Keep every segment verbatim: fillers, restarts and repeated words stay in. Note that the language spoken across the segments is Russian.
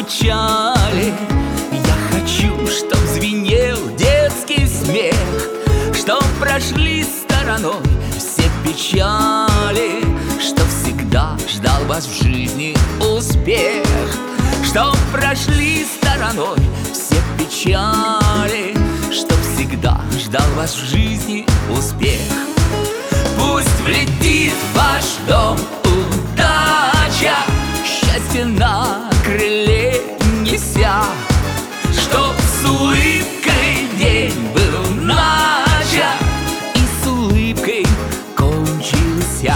начале. Я хочу, чтоб звенел детский смех, чтоб прошли стороной все печали, чтоб всегда ждал вас в жизни успех, чтоб прошли стороной все печали, чтоб всегда ждал вас в жизни успех. Пусть влетит в ваш дом удача, счастье на крыле неся, чтоб с улыбкой день был начат и с улыбкой кончился.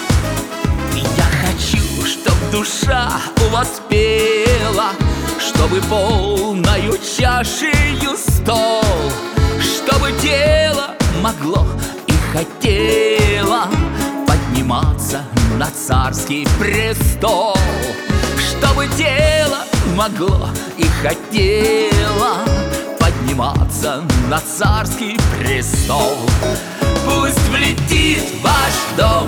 Я хочу, чтоб душа у вас пела, чтобы полною чашею стол, чтобы тело могло и хотело подниматься на царский престол, чтобы тело могло и хотело подниматься на царский престол. Пусть влетит в ваш дом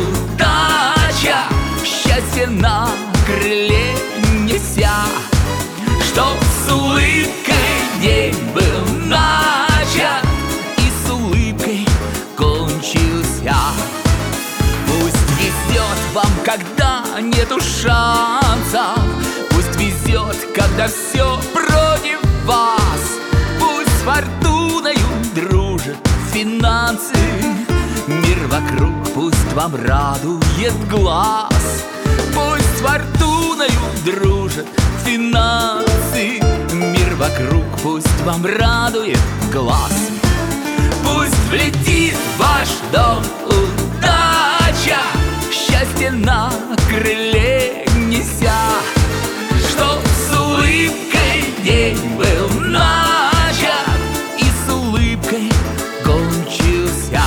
удача, счастье на крыле неся, чтоб с улыбкой день был начат и с улыбкой кончился. Пусть везет вам, когда нету шансов, пусть везет, когда все против вас. Пусть с фортуною дружат финансы, мир вокруг пусть вам радует глаз. Пусть с фортуною дружат финансы, мир вокруг пусть вам радует глаз. Пусть влетит в ваш дом удача, счастье на крыле неся, чтоб с улыбкой день был начат и с улыбкой кончился.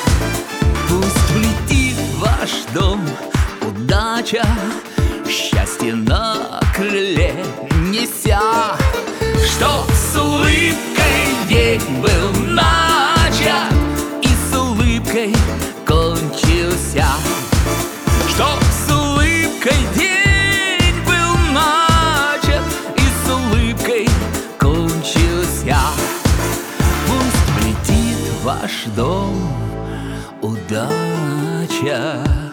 Пусть влетит в ваш дом удача, счастье на крыле неся, чтоб с улыбкой день был начат и с улыбкой кончился. Чтоб с улыбкой день был начат и с улыбкой кончился. Пусть влетит в ваш дом удача.